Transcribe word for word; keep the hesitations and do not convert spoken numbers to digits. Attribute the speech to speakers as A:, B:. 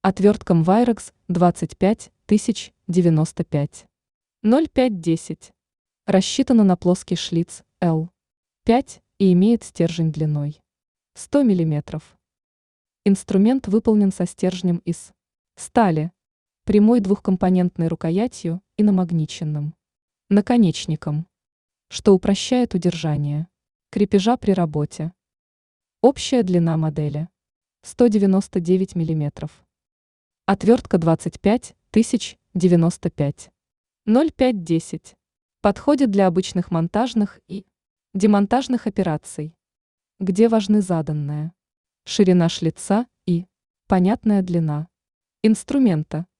A: Отвертка Мвайрекс двадцать пять тысяч девяносто пять ноль пять десять. Рассчитана на плоский шлиц Л пять и имеет стержень длиной сто миллиметров. Инструмент выполнен со стержнем из стали, прямой двухкомпонентной рукоятью и намагниченным наконечником, что упрощает удержание крепежа при работе. Общая длина модели сто девяносто девять миллиметров. Отвертка двадцать пять тысяч девяносто пять ноль пять десять. Подходит для обычных монтажных и демонтажных операций, где важны заданная ширина шлица и понятная длина инструмента.